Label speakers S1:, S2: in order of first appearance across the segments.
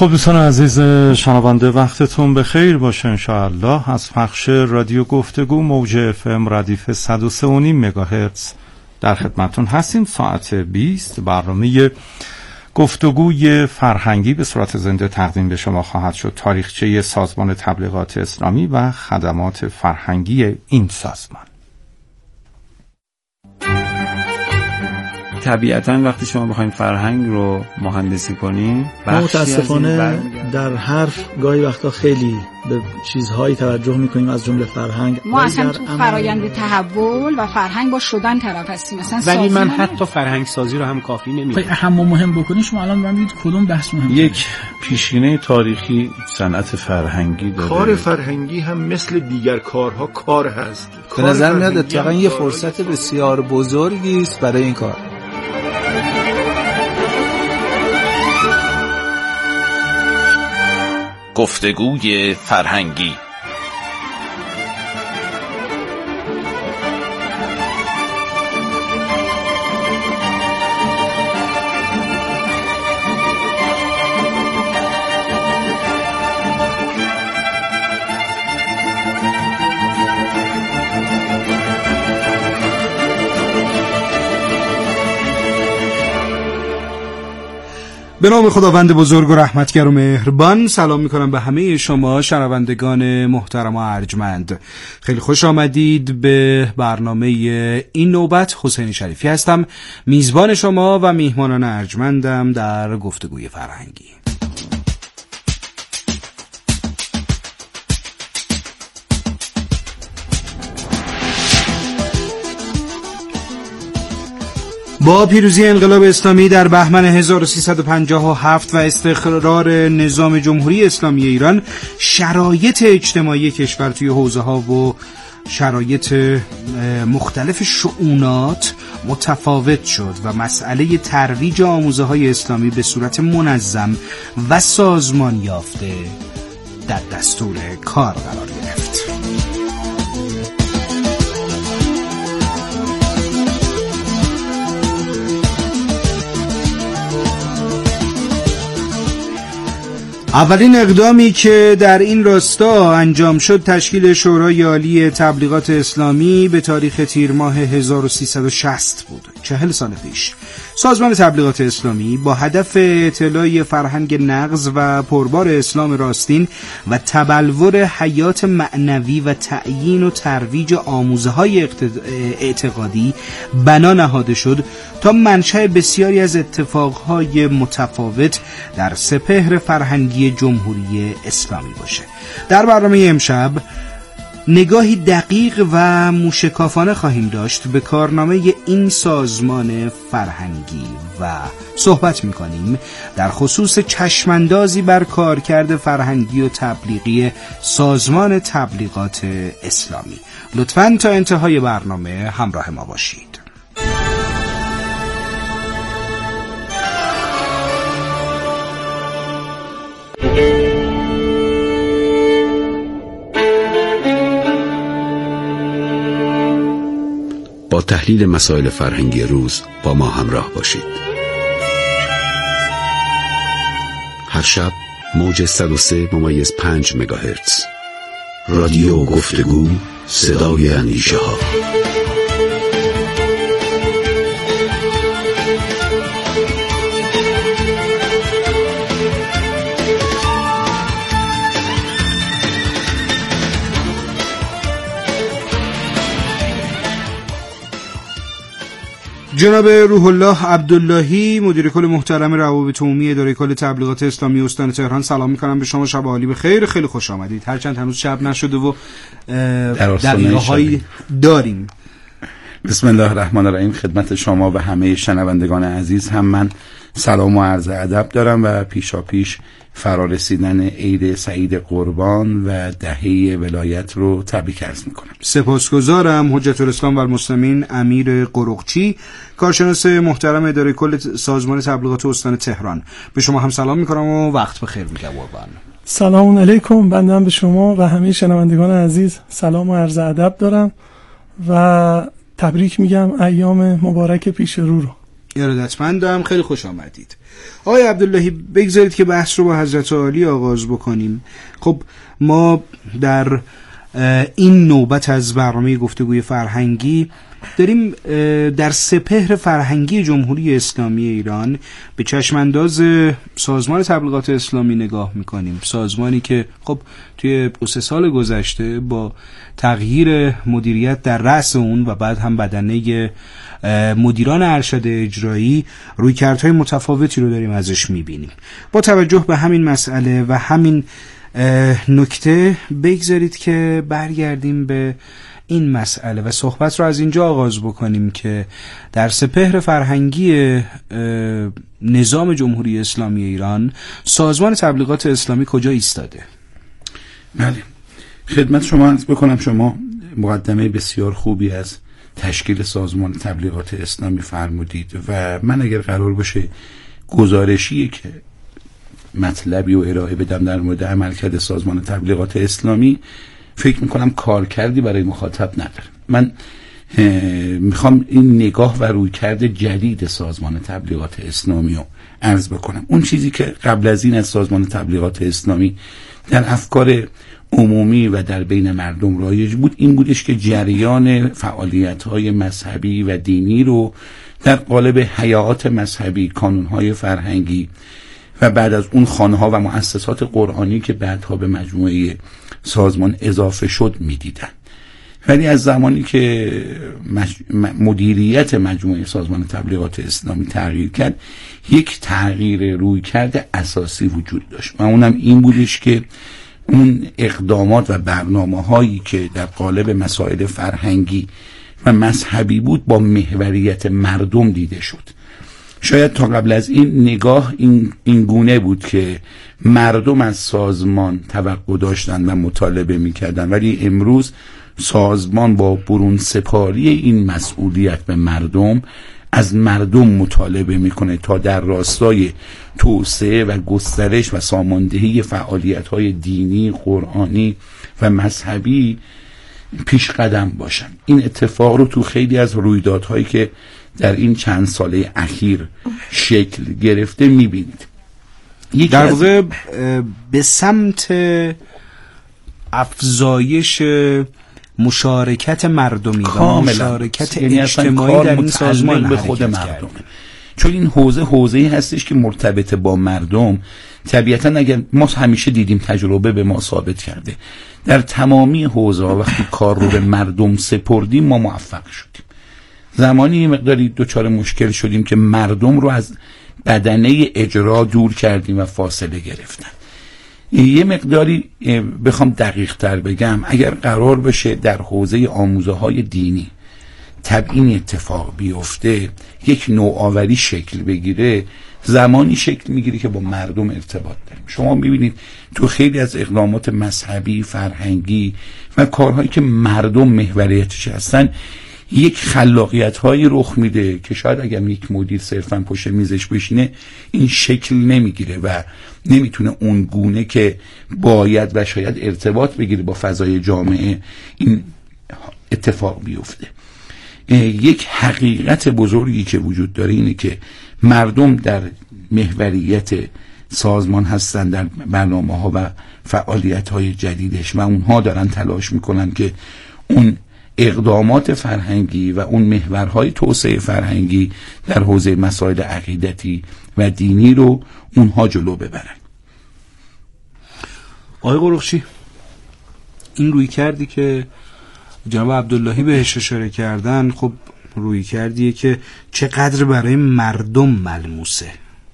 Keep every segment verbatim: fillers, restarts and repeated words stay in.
S1: خب دوستان عزیز شنونده، وقتتون بخیر باشه انشاءالله. از پخش رادیو گفتگو موج اف ام ردیف صد و سه و نیم مگاهرتز در خدمتون هستیم. ساعت بیست برنامه گفتگوی فرهنگی به صورت زنده تقدیم به شما خواهد شد. تاریخچه سازمان تبلیغات اسلامی و خدمات فرهنگی این سازمان.
S2: طبیعتاً وقتی شما بخواید فرهنگ رو مهندسی کنین،
S3: متاسفانه در حرف گاهی وقتا خیلی به چیزهایی توجه میکنیم از جمله فرهنگ.
S4: ما اصلا تو فرایند تحول و فرهنگ با شدن طرف هستیم.
S5: ولی من حتی فرهنگ سازی رو هم کافی نمیدونم.
S3: اهم و مهم بکنید شما الان ببینید کدوم بحث مهمه.
S6: یک پیشینه تاریخی صنعت فرهنگی داره.
S7: کار فرهنگی هم مثل دیگر کارها کار هست.
S8: به نظر میاد اتفاقا یه فرصت بسیار بزرگی است برای این کار.
S9: گفتگوی فرهنگی.
S10: به نام خداوند بزرگ و رحمتگر و مهربان سلام میکنم به همه شما شنوندگان محترم و ارجمند. خیلی خوش آمدید به برنامه این نوبت. حسین شریفی هستم، میزبان شما و میهمانان ارجمندم در گفتگوی فرهنگی. با پیروزی انقلاب اسلامی در بهمن هزار و سیصد و پنجاه و هفت و استقرار نظام جمهوری اسلامی ایران، شرایط اجتماعی کشور توی حوزه ها و شرایط مختلف شؤونات متفاوت شد و مسئله ترویج آموزه های اسلامی به صورت منظم و سازمان یافته در دستور کار قرار گرفت. اولین اقدامی که در این راستا انجام شد تشکیل شورای عالی تبلیغات اسلامی به تاریخ تیر ماه هزار و سیصد و شصت بود. چهل سال پیش سازمان تبلیغات اسلامی با هدف اطلاع فرهنگ نغز و پربار اسلام راستین و تبلور حیات معنوی و تعیین و ترویج آموزه‌های اعتقادی بنا نهاده شد تا منشأ بسیاری از اتفاقهای متفاوت در سپهر فرهنگی جمهوری اسلامی باشه. در برنامه امشب نگاهی دقیق و موشکافانه خواهیم داشت به کارنامه این سازمان فرهنگی و صحبت می‌کنیم در خصوص چشماندازی بر کارکرد فرهنگی و تبلیغی سازمان تبلیغات اسلامی. لطفاً تا انتهای برنامه همراه ما باشید.
S11: با تحلیل مسائل فرهنگی روز با ما همراه باشید. هر شب موج صد و سه ممیز پنج مگاهرتز. رادیو گفتگو، صدای اندیشه ها.
S10: جناب روح الله عبداللهی، مدیر کل محترم روابط عمومی اداره کل تبلیغات اسلامی استان تهران، سلام میکنم به شما. شب عالی بخیر، خیلی خوش آمدید. هرچند هنوز شب نشده و دقیقه هایی داریم.
S6: بسم الله الرحمن الرحیم. خدمت شما و همه شنوندگان عزیز هم من سلام و عرض ادب دارم و پیشا پیش فرارسیدن عید سعید قربان و دهه ولایت رو تبریک عرض میکنم.
S10: سپاسگزارم. حجت الاسلام و المسلمین امیر قرقچی، کارشناس محترم اداره کل سازمان تبلیغات استان تهران، به شما هم سلام میکنم و وقت بخیر میگم. قربان.
S12: سلام علیکم. بنده هم به شما و همه شنوندگان عزیز سلام و عرض ادب دارم و تبریک میگم ایام مبارک پیش رو رو.
S10: ارادتمندم، خیلی خوش آمدید. آقای عبداللهی بگذارید که بحث رو با حضرت عالی آغاز بکنیم. خب ما در این نوبت از برنامه گفتگوی فرهنگی داریم در سپهر فرهنگی جمهوری اسلامی ایران به چشمانداز سازمان تبلیغات اسلامی نگاه میکنیم. سازمانی که خب توی دو سه سال گذشته با تغییر مدیریت در رأس اون و بعد هم بدنه مدیران ارشد اجرایی رویکردهای متفاوتی رو داریم ازش میبینیم. با توجه به همین مسئله و همین نکته بگذارید که برگردیم به این مسئله و صحبت رو از اینجا آغاز بکنیم که در سپهر فرهنگی نظام جمهوری اسلامی ایران سازمان تبلیغات اسلامی کجا ایستاده؟
S6: بله، خدمت شما عرض بکنم، شما مقدمه بسیار خوبی از تشکیل سازمان تبلیغات اسلامی فرمودید و من اگر قرار باشه گزارشی که مطلبی و ارائه بدم در مورد عملکرد سازمان تبلیغات اسلامی، فکر میکنم کار کردی برای مخاطب نداره. من میخوام این نگاه و رویکرد جدید سازمان تبلیغات اسلامی رو عرض بکنم. اون چیزی که قبل از این از سازمان تبلیغات اسلامی در افکار عمومی و در بین مردم رایج بود این بودش که جریان فعالیت‌های مذهبی و دینی رو در قالب حیات مذهبی، کانون‌های فرهنگی و بعد از اون خانه‌ها و مؤسسات قرآنی که بعدها به مجموعه سازمان اضافه شد می‌دیدن. ولی از زمانی که مج... مدیریت مجموعه سازمان تبلیغات اسلامی تغییر کرد، یک تغییر رویکرد اساسی وجود داشت و اونم این بودش که اون اقدامات و برنامه‌هایی که در قالب مسائل فرهنگی و مذهبی بود با محوریت مردم دیده شد. شاید تا قبل از این نگاه این, این گونه بود که مردم از سازمان توقع داشتن و مطالبه می‌کردن، ولی امروز سازمان با برون سپاری این مسئولیت به مردم از مردم مطالبه میکنه تا در راستای توسعه و گسترش و ساماندهی فعالیت‌های دینی، قرآنی و مذهبی پیش قدم باشن. این اتفاق رو تو خیلی از رویدادهایی که در این چند ساله اخیر شکل گرفته میبینید.
S10: در واقع به سمت افزایش مشارکت مردمی و مشارکت
S6: یعنی
S10: اجتماعی در این سازمان
S6: به خود مردم، چون این حوزه حوزه‌ای هستش که مرتبط با مردم. طبیعتاً اگر ما همیشه دیدیم، تجربه به ما ثابت کرده، در تمامی حوزه‌ها وقتی کار رو به مردم سپردیم ما موفق شدیم. زمانی یه مقداری دوچار مشکل شدیم که مردم رو از بدنه اجرا دور کردیم و فاصله گرفتن. یه مقداری بخوام دقیق تر بگم، اگر قرار بشه در حوزه آموزه های دینی تبیین اتفاق بیفته، یک نوآوری شکل بگیره، زمانی شکل میگیره که با مردم ارتباط داریم. شما میبینید تو خیلی از اقدامات مذهبی، فرهنگی و کارهایی که مردم محوریتش هستن، یک خلاقیت هایی رخ میده که شاید اگر یک مدیر صرفا پشت میزش بشینه این شکل نمیگیره و نمیتونه اون گونه که باید و شاید ارتباط بگیره با فضای جامعه این اتفاق بیفته. یک حقیقت بزرگی که وجود داره اینه که مردم در محوریت سازمان هستن در برنامه ها و فعالیت های جدیدش و اونها دارن تلاش میکنن که اون اقدامات فرهنگی و اون محورهای توسعه فرهنگی در حوزه مسائل عقیدتی و دینی رو اونها جلو ببرن.
S10: آقای قرخشی، این روی کردی که جناب عبداللهی بهش اشاره کردن، خب روی کردیه که چقدر برای مردم ملموسه.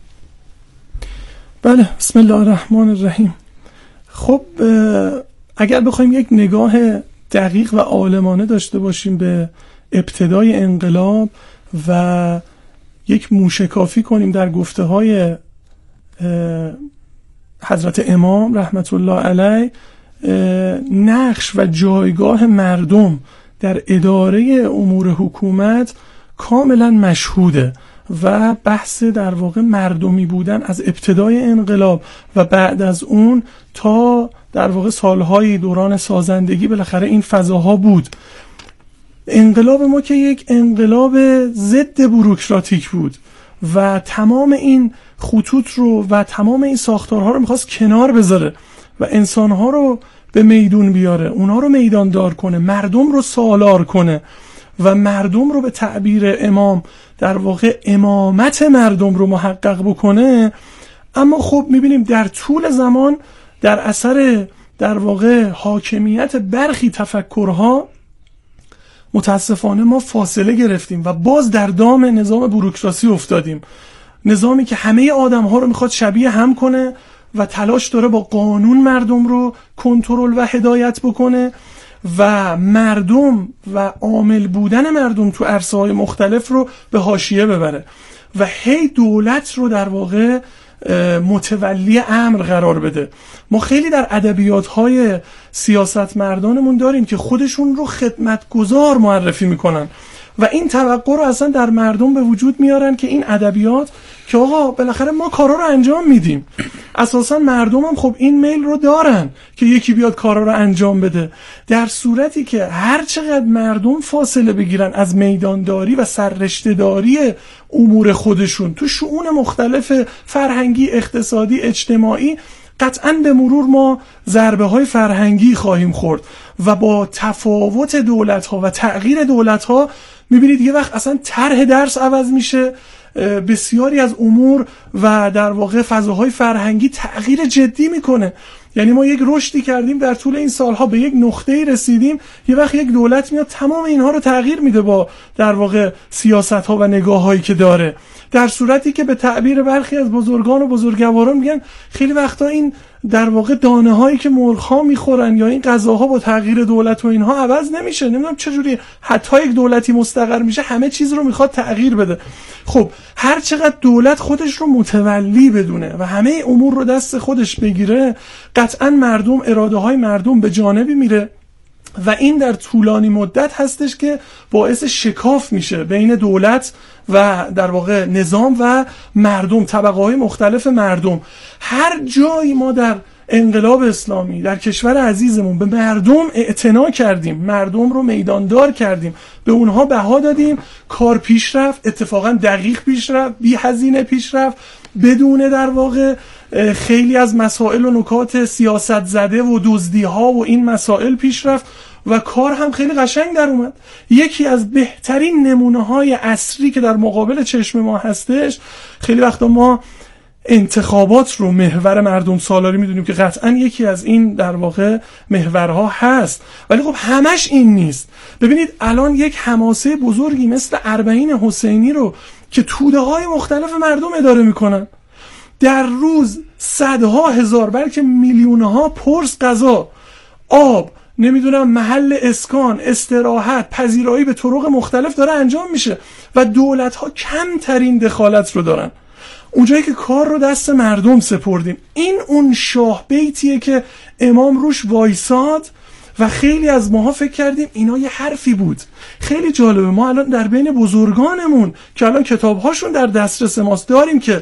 S12: بله، بسم الله الرحمن الرحیم. خب اگر بخوایم یک نگاه دقیق و عالمانه داشته باشیم به ابتدای انقلاب و یک موشکافی کنیم در گفته های حضرت امام رحمت الله علیه، نقش و جایگاه مردم در اداره امور حکومت کاملا مشهوده و بحث در واقع مردمی بودن از ابتدای انقلاب و بعد از اون تا در واقع سالهای دوران سازندگی بالاخره این فضاها بود. انقلاب ما که یک انقلاب ضد بوروکراتیک بود و تمام این خطوط رو و تمام این ساختارها رو میخواست کنار بذاره و انسانها رو به میدون بیاره، اونا رو میداندار کنه، مردم رو سالار کنه و مردم رو به تعبیر امام در واقع امامت مردم رو محقق بکنه. اما خب میبینیم در طول زمان در اثر در واقع حاکمیت برخی تفکرها متاسفانه ما فاصله گرفتیم و باز در دام نظام بوروکراسی افتادیم، نظامی که همه آدم ها رو میخواد شبیه هم کنه و تلاش داره با قانون مردم رو کنترل و هدایت بکنه و مردم و عامل بودن مردم تو عرصه‌های مختلف رو به حاشیه ببره و هی دولت رو در واقع متولی امر قرار بده. ما خیلی در ادبیات‌های سیاستمدارمون داریم که خودشون رو خدمتگزار معرفی میکنن و این توقع رو اصلا در مردم به وجود میارن که این ادبیات که آقا بالاخره ما کارا رو انجام میدیم. اساسا مردم هم خب این میل رو دارن که یکی بیاد کارا رو انجام بده، در صورتی که هر چقدر مردم فاصله بگیرن از میدانداری و سررشته‌داری امور خودشون تو شؤون مختلف فرهنگی، اقتصادی، اجتماعی، قطعاً به مرور ما ضربه های فرهنگی خواهیم خورد و با تفاوت دولت ها و تغییر دولت ها میبینید یه وقت اصلا طرح درس عوض میشه، بسیاری از امور و در واقع فضاهای فرهنگی تغییر جدی میکنه. یعنی ما یک رشدی کردیم در طول این سالها، به یک نقطه‌ای رسیدیم، یه وقت یک دولت میاد تمام اینها رو تغییر میده با در واقع سیاست‌ها و نگاه‌هایی که داره، در صورتی که به تعبیر برخی از بزرگان و بزرگواران میگن خیلی وقتا این در واقع دانه هایی که مرغ‌ها میخورن یا این غذاها با تغییر دولت و اینها عوض نمیشه. نمیدونم چجوری حتی یک دولتی مستقر میشه همه چیز رو میخواد تغییر بده. خب هر چقدر دولت خودش رو متولی بدونه و همه امور رو دست خودش بگیره، قطعا مردم، اراده های مردم به جانبی میره و این در طولانی مدت هستش که باعث شکاف میشه بین دولت و در واقع نظام و مردم، طبقه های مختلف مردم. هر جایی ما در انقلاب اسلامی در کشور عزیزمون به مردم اعتنا کردیم، مردم رو میداندار کردیم، به اونها بها دادیم، کار پیش رفت، اتفاقا دقیق پیش رفت، بی هزینه پیش رفت، بدون در واقع خیلی از مسائل و نکات سیاست زده و دزدی ها و این مسائل پیش رفت و کار هم خیلی قشنگ در اومد. یکی از بهترین نمونه های عصری که در مقابل چشم ما هستش، خیلی وقتا ما انتخابات رو محور مردم سالاری میدونیم که قطعا یکی از این در واقع محورها هست، ولی خب همش این نیست. ببینید الان یک حماسه بزرگی مثل اربعین حسینی رو که توده های مختلف مردم اداره میکنن، در روز صدها هزار بلکه میلیونها پرس غذا، آب، نمیدونم محل اسکان، استراحت، پذیرایی به طرق مختلف داره انجام میشه و دولت ها کمترین دخالت رو دارن. اونجایی که کار رو دست مردم سپردیم، این اون شاه بیتیه که امام روش وایساد و خیلی از ماها فکر کردیم اینا یه حرفی بود. خیلی جالبه، ما الان در بین بزرگانمون که الان کتابهاشون در دسترس ماست داریم که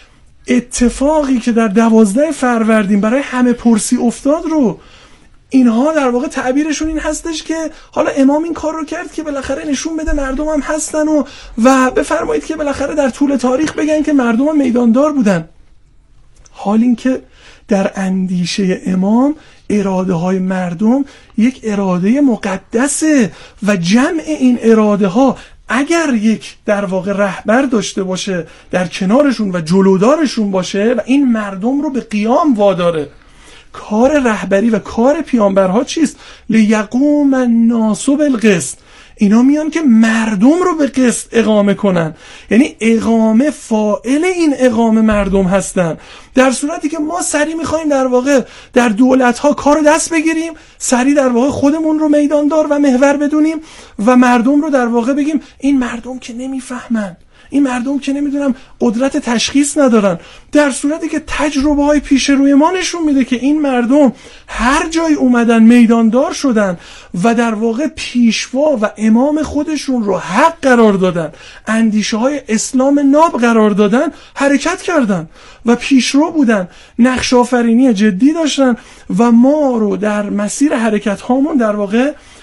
S12: اتفاقی که در دوازده فروردین برای همه پرسی افتاد رو اینها در واقع تعبیرشون این هستش که حالا امام این کار رو کرد که بالاخره نشون بده مردم هم هستن و و بفرمایید که بالاخره در طول تاریخ بگن که مردم هم میداندار بودن، حال این که در اندیشه امام اراده های مردم یک اراده مقدسه و جمع این اراده ها اگر یک در واقع رهبر داشته باشه در کنارشون و جلودارشون باشه و این مردم رو به قیام واداره. کار رهبری و کار پیامبرها چیست؟ لیقوم الناس بالقسط. اینا میان که مردم رو به قسط اقامه کنن، یعنی اقامه فاعل این اقامه مردم هستن، در صورتی که ما سری میخوایم در واقع در دولت ها کار دست بگیریم، سری در واقع خودمون رو میداندار و محور بدونیم و مردم رو در واقع بگیم این مردم که نمیفهمن، این مردم که نمیدونم قدرت تشخیص ندارن، در صورتی که تجربه های پیش روی ما نشون میده که این مردم هر جای اومدن میداندار شدن و در واقع پیشوا و امام خودشون رو حق قرار دادن، اندیشه های اسلام ناب قرار دادن، حرکت کردن و پیشرو بودن، نقش آفرینی جدی داشتن و ما رو در مسیر حرکت هامون در واقع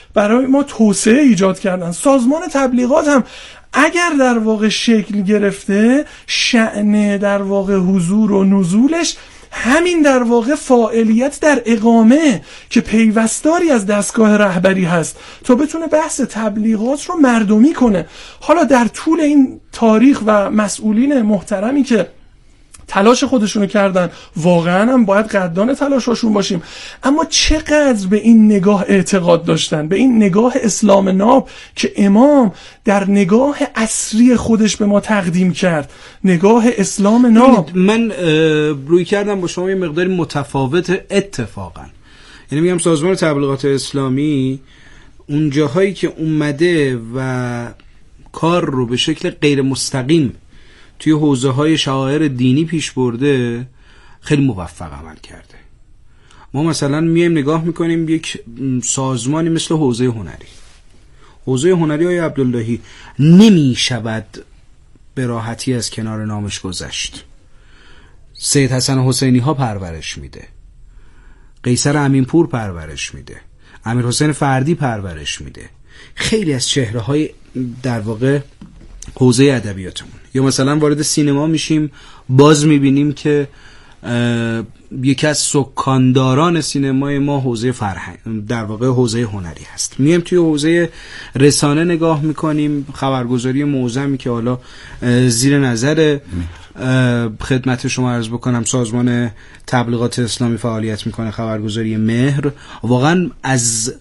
S12: برای ما توسعه ایجاد کردن. سازمان تبلیغات هم اگر در واقع شکل گرفته، شأن در واقع حضور و نزولش همین در واقع فاعلیت در اقامه که پیوستاری از دستگاه رهبری هست تا بتونه بحث تبلیغات رو مردمی کنه. حالا در طول این تاریخ و مسئولین محترمی که تلاش خودشونو کردن، واقعا هم باید قدردان تلاشاشون باشیم، اما چقدر به این نگاه اعتقاد داشتن، به این نگاه اسلام ناب که امام در نگاه عصری خودش به ما تقدیم کرد، نگاه اسلام ناب.
S10: من روی کردم با شما یه مقداری متفاوت اتفاقا، یعنی میگم سازمان تبلیغات اسلامی اون جاهایی که اومده و کار رو به شکل غیر مستقیم توی حوزه های شعائر دینی پیش برده، خیلی موفق عمل کرده. ما مثلا میایم نگاه میکنیم یک سازمانی مثل حوزه هنری، حوزه هنری های عبداللهی نمیشود به راحتی از کنار نامش گذشت. سید حسن حسینی ها پرورش میده، قیصر امینپور پرورش میده، امیر حسین فردی پرورش میده، خیلی از چهره های در واقع حوزه ادبیاتمون. یا مثلا وارد سینما میشیم، باز میبینیم که یکی از سکانداران سینمای ما حوزه فرهنگ در واقع حوزه هنری هست. میایم توی حوزه رسانه نگاه میکنیم، خبرگزاری معظمی که حالا زیر نظر خدمت شما عرض بکنم سازمان تبلیغات اسلامی فعالیت میکنه، خبرگزاری مهر، واقعا از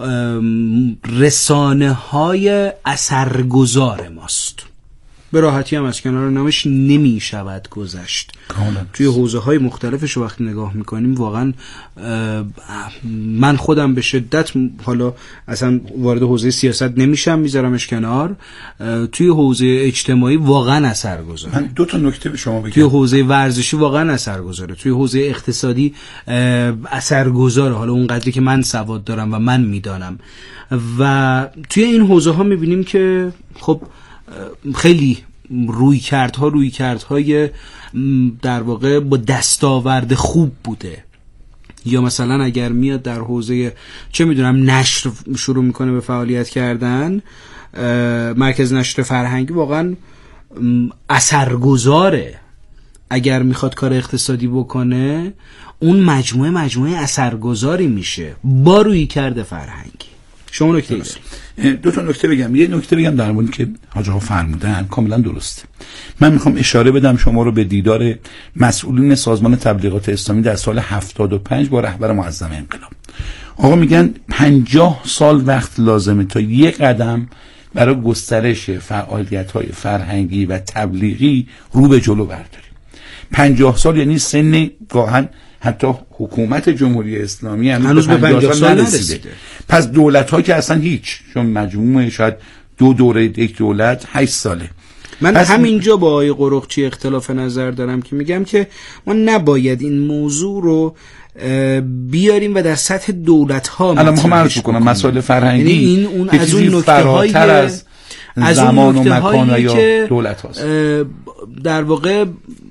S10: رسانه های اثرگذار ماست. به راحتی هم از کنار نامش نمی شود گذشت. توی حوزه های مختلفش وقتی نگاه میکنیم واقعا من خودم به شدت، حالا اصلا وارد حوزه سیاست نمیشم، میذارمش کنار، توی حوزه اجتماعی واقعا اثرگذاره.
S6: من دو تا نکته به شما بگم.
S10: توی حوزه ورزشی واقعا اثرگذاره، توی حوزه اقتصادی اثرگذاره، حالا اون قدری که من سواد دارم و من میدانم. و توی این حوزه ها میبینیم که خب خیلی روی کردها روی کردهای در واقع با دستاورد خوب بوده. یا مثلا اگر میاد در حوزه چه میدونم نشر شروع میکنه به فعالیت کردن، مرکز نشر فرهنگی واقعا اثرگذاره. اگر میخواد کار اقتصادی بکنه اون مجموعه مجموعه اثرگذاری میشه با روی کرده فرهنگی. شما نکته دارید؟
S6: دو تا نکته بگم. یه نکته بگم در مورد که حاج آقا فرمودن کاملا درسته. من میخوام اشاره بدم شما رو به دیدار مسئولین سازمان تبلیغات اسلامی در سال هفتاد و پنج با رهبر معظم انقلاب. آقا میگن پنجاه سال وقت لازمه تا یک قدم برای گسترش فعالیت‌های فرهنگی و تبلیغی رو به جلو برداریم. پنجاه سال یعنی سن گاهن حتی حکومت جمهوری اسلامی هنوز به پنجاه سال نرسیده. پس دولت‌ها که اصلا هیچ، چون مجموعه شاید دو دوره یک دولت هشت ساله.
S10: من همینجا با آقای قرقچی اختلاف نظر دارم که میگم که ما نباید این موضوع رو بیاریم و در سطح دولت‌ها
S6: الان میخوام عرض کنم مسائل فرهنگی
S10: یعنی این اون از اون نکته‌هایی
S6: از زمان و مکان و یا دولت هاست
S10: در واقع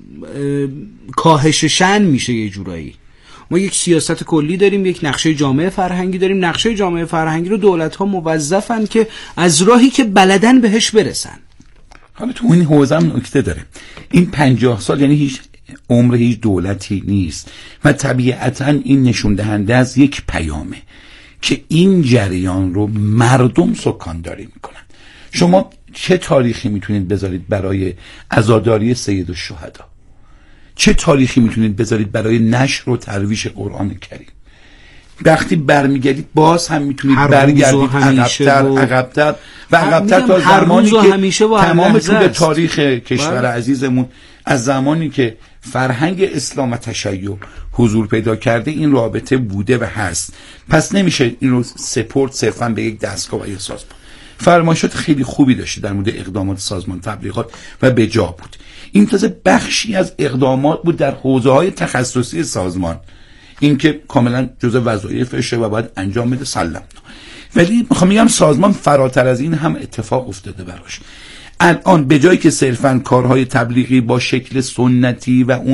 S10: کاهش شأن میشه. یه جورایی ما یک سیاست کلی داریم، یک نقشه جامعه فرهنگی داریم. نقشه جامعه فرهنگی رو دولت‌ها موظفن که از راهی که بلدن بهش برسن.
S6: حالا تو این حوزه هم نکته داره. این پنجاه سال یعنی هیچ عمر هیچ دولتی نیست و طبیعتاً این نشون دهنده از یک پیامه که این جریان رو مردم سکانداری میکنن. شما چه تاریخی میتونید بذارید برای عزاداری سید الشهدا؟ چه تاریخی میتونید بذارید برای نشر و ترویج قرآن کریم؟ وقتی برمیگردید باز هم میتونید برگردید عقب‌تر و عقب‌تر و عقب‌تر تا زمانی که تمام طول تاریخ کشور عزیزمون از زمانی که فرهنگ اسلام و تشیع حضور پیدا کرده این رابطه بوده و هست. پس نمیشه این رو سپورت صرفا به یک دستگاه و یک سازمان. فرمایشات خیلی خوبی داشته در مورد اقدامات سازمان تبلیغات و به جا بود. این تازه بخشی از اقدامات بود در حوزه‌های تخصصی سازمان، این که کاملا جزء وظایفشه و باید انجام بده سلام. ولی میخوام بگم سازمان فراتر از این هم اتفاق افتاده براش. الان به جایی که صرفا کارهای تبلیغی با شکل سنتی و اون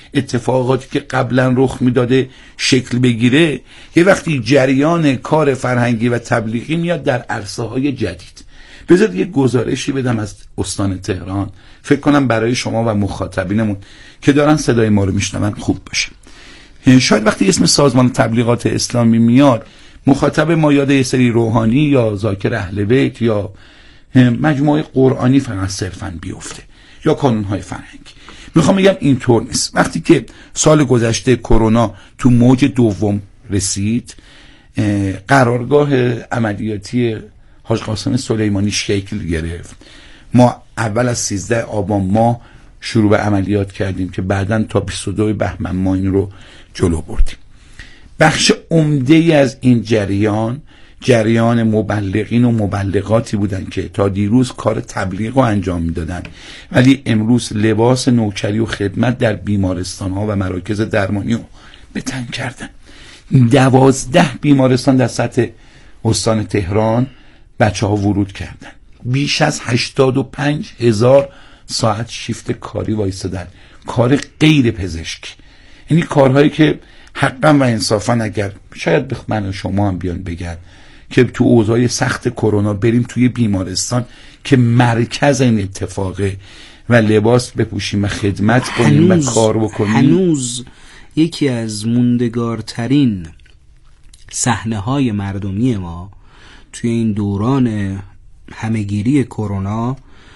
S6: اتفاقاتی که قبلا رخ میداده شکل بگیره، یه وقتی جریان کار فرهنگی و تبلیغی میاد در عرصه های جدید. بذارید یه گزارشی بدم از استان تهران، فکر کنم برای شما و مخاطبینمون که دارن صدای ما رو میشنون خوب باشه. شاید وقتی اسم سازمان تبلیغات اسلامی میاد، مخاطب ما یاد یه سری روحانی یا ذاکر اهل بیت یا مجموعه قرآنی فقط صرفاً بیفته یا کانونهای فرهنگی. میخوام بگم اینطور نیست. وقتی که سال گذشته کرونا تو موج دوم رسید، قرارگاه عملیاتی حاج قاسم سلیمانی شکل گرفت. ما اول از سیزده آبان ماه شروع به عملیات کردیم که بعداً تا بیست و دو بهمن ما این رو جلو بردیم. بخش عمده از این جریان جریان مبلغین و مبلغاتی بودن که تا دیروز کار تبلیغ رو انجام میدادن، ولی امروز لباس نوکری و خدمت در بیمارستان ها و مراکز درمانی رو به تن کردن. دوازده بیمارستان در سطح استان تهران بچه ها ورود کردن. بیش از هشتاد و پنج هزار ساعت شیفت کاری وایستادن، کار غیر پزشکی. یعنی کارهایی که حقا و انصافا اگر شاید به من و شما هم بیان بگن که تو اوضاع سخت کرونا بریم توی بیمارستان که مرکز این اتفاقه و لباس بپوشیم و خدمت کنیم و کار بکنیم.
S10: هنوز یکی از موندگارترین صحنه های مردمی ما توی این دوران همهگیری کرونا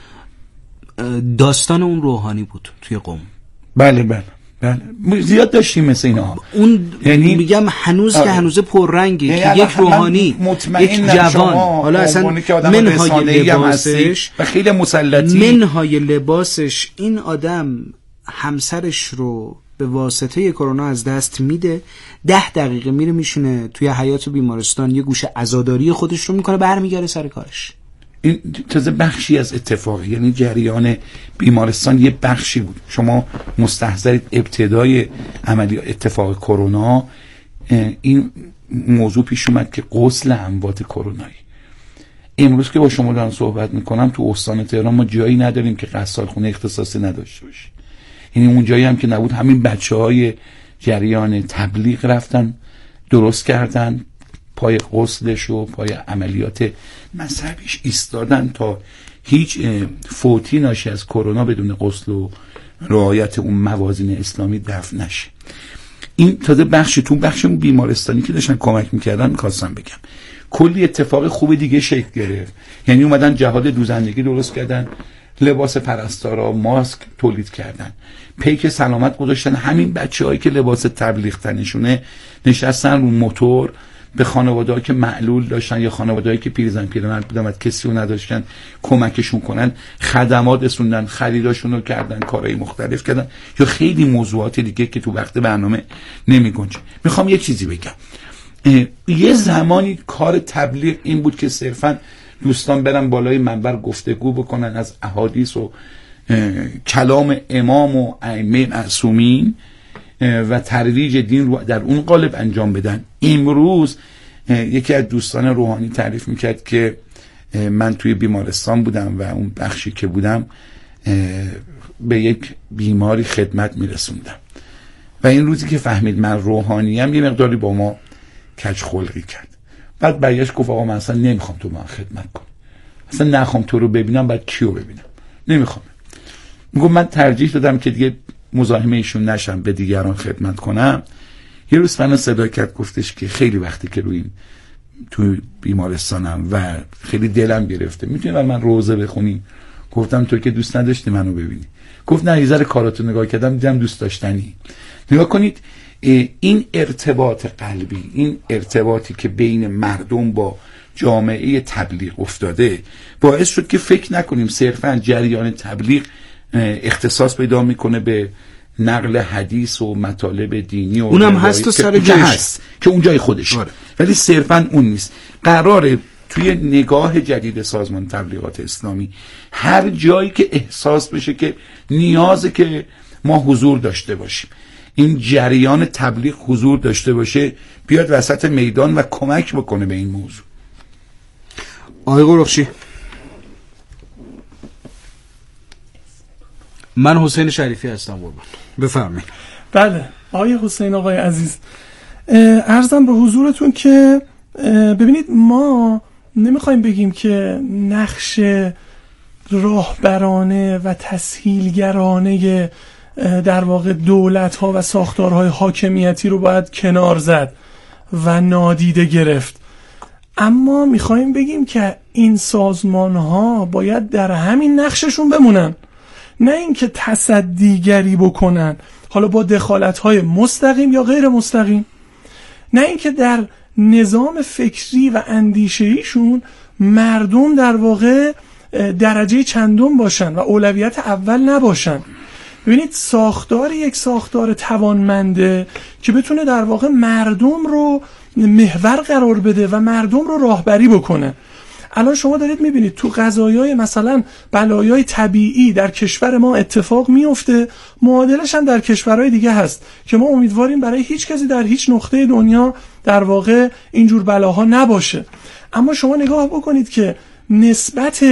S10: داستان اون روحانی بود توی قم.
S6: بله بله بله زیاد داشتیم مثل اینا.
S10: اون یعنی میگم هنوز آه. که هنوز پررنگی که یک روحانی یک جوان، حالا اصلا منهای لباسش
S6: و خیلی مسلطی،
S10: منهای لباسش این آدم همسرش رو به واسطه کرونا از دست میده، ده دقیقه میره میشونه توی حیاط بیمارستان یه گوشه عزاداری خودش رو میکنه، برمیگره سر کارش.
S6: این تازه بخشی از اتفاق، یعنی جریان بیمارستان یه بخشی بود. شما مستحضرید ابتدای عملیات اتفاق کرونا این موضوع پیش اومد که غسل اموات کرونایی. امروز که با شما دارم صحبت میکنم تو استان تهران ما جایی نداریم که غسالخونه اختصاصی نداشته باشه. یعنی اون جایی هم که نبود همین بچهای جریان تبلیغ رفتن درست کردن، پای غسلش و پای عملیات مذهبیش ایستادن تا هیچ فوتی ناشی از کرونا بدون غسل و رعایت اون موازین اسلامی دفن نشه. این تازه بخش تو بخش اون بیمارستانی که داشتن کمک میکردن میخواستم بگم کلی اتفاق خوب دیگه شکل گرفت. یعنی اومدن جهاد دوزندگی درست کردن، لباس پرستارا، ماسک تولید کردن، پیک سلامت گذاشتن. همین بچه‌هایی که لباس تبلیغ تنشونه نشستن رو موتور به خانواده‌ها که معلول داشتن یا خانواده‌هایی که پیرزن پیرمرد بودن و کسی رو نداشتن کمکشون کنن، خدمات رسوندن، خریداشون رو کردن، کارهای مختلف کردن یا خیلی موضوعات دیگه که تو وقت برنامه نمی‌گنجه. میخوام یه چیزی بگم. یه زمانی کار تبلیغ این بود که صرفاً دوستان برن بالای منبر گفتگو بکنن از احادیث و کلام امام و ائمه معصومین و ترویج دین رو در اون قالب انجام بدن. امروز یکی از دوستان روحانی تعریف میکرد که من توی بیمارستان بودم و اون بخشی که بودم به یک بیماری خدمت میرسوندم و این روزی که فهمید من روحانیم یه مقداری با ما کج خلقی کرد. بعد برگشت گفت آقا من اصلا نمیخوام تو من خدمت کنی، اصلا نخوام تو رو ببینم، بعد کیو ببینم؟ نمیخوام. میگم من ترجیح دادم که دیگه مزاحم ایشون نشم، به دیگران خدمت کنم. یه روز من صدا کرد گفتش که خیلی وقتی که روی این تو بیمارستانم و خیلی دلم گرفته، میتونی من روزه بخونی؟ گفتم تو که دوست نداشتی منو ببینی. گفت نه، یه ذره کاراتو نگاه کردم دیدم دوست داشتنی. نگاه کنید این ارتباط قلبی، این ارتباطی که بین مردم با جامعه تبلیغ افتاده باعث شد که فکر نکنیم صرفا جریان تبلیغ اختصاص پیدا میکنه به نقل حدیث و مطالب دینی و
S10: اونم هست و سر جاش
S6: هست که اون جای خودش، ولی صرفا اون نیست. قراره توی نگاه جدید سازمان تبلیغات اسلامی هر جایی که احساس بشه که نیازه که ما حضور داشته باشیم، این جریان تبلیغ حضور داشته باشه، بیاد وسط میدان و کمک بکنه به این موضوع.
S10: آقای قرخشی، من حسین شریفی هستم قربان. بفرمایید.
S12: بله آقای حسین آقای عزیز، عرضم به حضورتون که ببینید ما نمیخوایم بگیم که نقش راهبرانه و تسهیلگرانه در واقع دولت‌ها و ساختارهای حاکمیتی رو باید کنار زد و نادیده گرفت، اما میخوایم بگیم که این سازمان‌ها باید در همین نقششون بمونن، نه اینکه تصدیگری بکنن، حالا با دخالت‌های مستقیم یا غیر مستقیم، نه اینکه در نظام فکری و اندیشه‌ایشون مردم در واقع درجه چندم باشن و اولویت اول نباشن. ببینید ساختار یک ساختار توانمنده که بتونه در واقع مردم رو محور قرار بده و مردم رو راهبری بکنه. الان شما دارید میبینید تو قضایای مثلا بلایای طبیعی در کشور ما اتفاق میفته، معادلش هم در کشورهای دیگه هست که ما امیدواریم برای هیچ کسی در هیچ نقطه دنیا در واقع اینجور بلاها نباشه. اما شما نگاه بکنید که نسبت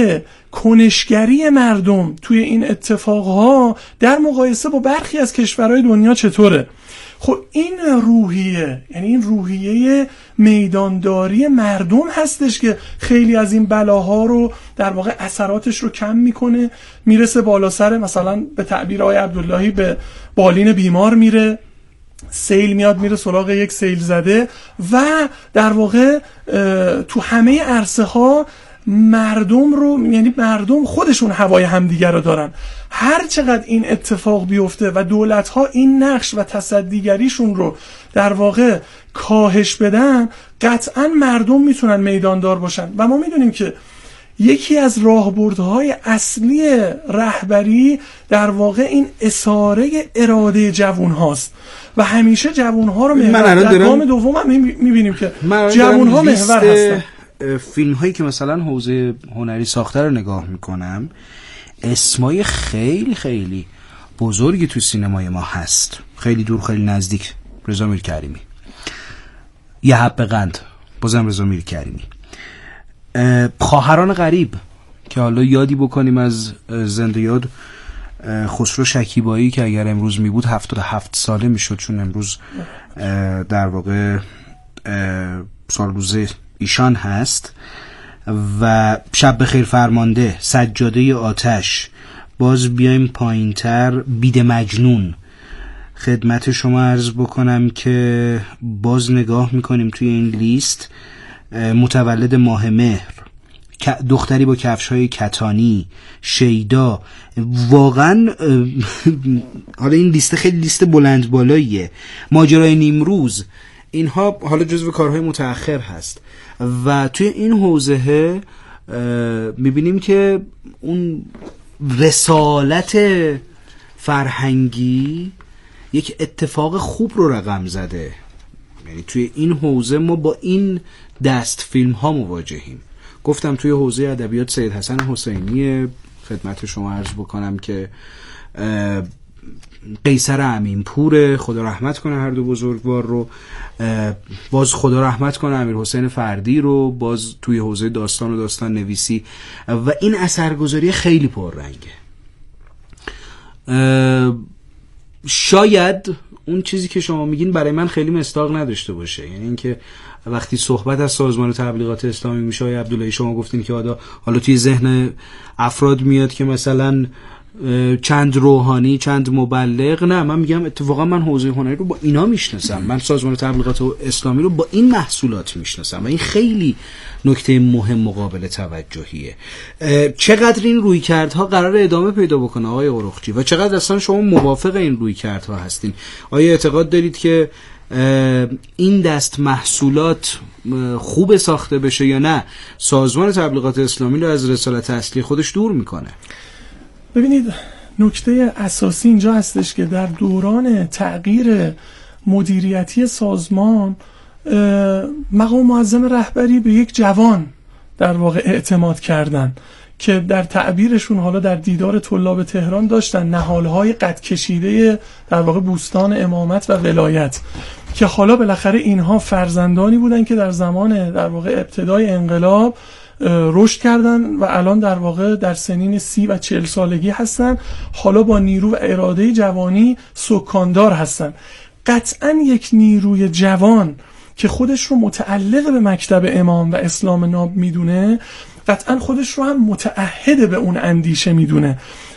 S12: کنشگری مردم توی این اتفاقها در مقایسه با برخی از کشورهای دنیا چطوره. خب این روحیه، یعنی این روحیه میدانداری مردم هستش که خیلی از این بلاها رو در واقع اثراتش رو کم میکنه، میرسه بالا سر مثلا به تعبیر آقای عبداللهی به بالین بیمار میره، سیل میاد میره سراغ یک سیل زده و در واقع تو همه عرصه ها مردم رو، یعنی مردم خودشون هوای همدیگر رو دارن. هر چقدر این اتفاق بیفته و دولت ها این نقش و تصدیگریشون رو در واقع کاهش بدن، قطعا مردم میتونن میداندار باشن. و ما میدونیم که یکی از راهبردهای اصلی رهبری در واقع این اثاره اراده جوان هاست و همیشه جوان ها رو محور. در گام دوم هم میبینیم که جوان ها محور هستن.
S10: فیلم هایی که مثلا حوزه هنری ساخته رو نگاه میکنم، اسمای خیلی خیلی بزرگی تو سینمای ما هست، خیلی دور خیلی نزدیک. رضا میرکریمی، یه حب قند، بازم رضا میرکریمی. خواهران غریب که حالا یادی بکنیم از زنده یاد خسرو شکیبایی که اگر امروز می بود هفتاد و هفت ساله می شد، چون امروز در واقع سال روزه ایشان هست. و شب بخیر فرمانده، سجاده آتش، باز بیایم پایین تر، بید مجنون. خدمت شما عرض بکنم که باز نگاه میکنیم توی این لیست، متولد ماه مهر، دختری با کفش‌های کتانی، شیدا. واقعا حالا این لیست خیلی لیست بلند بالاییه. ماجرای نیمروز، اینها حالا جزو کارهای متأخر هست و توی این حوزه میبینیم که اون رسالت فرهنگی یک اتفاق خوب رو رقم زده. یعنی توی این حوزه ما با این دست فیلم ها مواجهیم. گفتم توی حوزه ادبیات سید حسن حسینی، خدمت شما عرض بکنم که قیصر امینپور، خدا رحمت کنه هر دو بزرگوار رو، باز خدا رحمت کنه امیر حسین فردی رو، باز توی حوزه داستان و داستان نویسی. و این اثرگذاری خیلی پررنگه. شاید اون چیزی که شما میگین برای من خیلی مصداق نداشته باشه، یعنی اینکه وقتی صحبت از سازمان تبلیغات اسلامی میشه، آقای عبداللهی شما گفتین که حالا توی ذهن افراد میاد که مثلا چند روحانی، چند مبلغ. نه، من میگم اتفاقا من حوزه هنری رو با اینا میشناسم، من سازمان تبلیغات اسلامی رو با این محصولات میشناسم و این خیلی نکته مهم مقابل توجهیه. چقدر این رویکردها قرار ادامه پیدا بکنه آقای اورخچی و چقدر اصلا شما موافق این رویکردها هستین؟ آیا اعتقاد دارید که این دست محصولات خوب ساخته بشه یا نه سازمان تبلیغات اسلامی رو از رسالت اصلی خودش دور میکنه؟
S12: ببینید نکته اساسی اینجا هستش که در دوران تغییر مدیریتی سازمان مقام معظم رهبری به یک جوان در واقع اعتماد کردن که در تعبیرشون حالا در دیدار طلاب تهران داشتن نهالهای قد کشیده در واقع بوستان امامت و ولایت، که حالا بالاخره اینها فرزندانی بودن که در زمان در واقع ابتدای انقلاب رشد کردن و الان در واقع در سنین سی و چهل سالگی هستن، حالا با نیرو و اراده جوانی سکاندار هستن. قطعا یک نیروی جوان که خودش رو متعلق به مکتب امام و اسلام ناب میدونه، قطعا خودش رو هم متعهد به اون اندیشه میدونه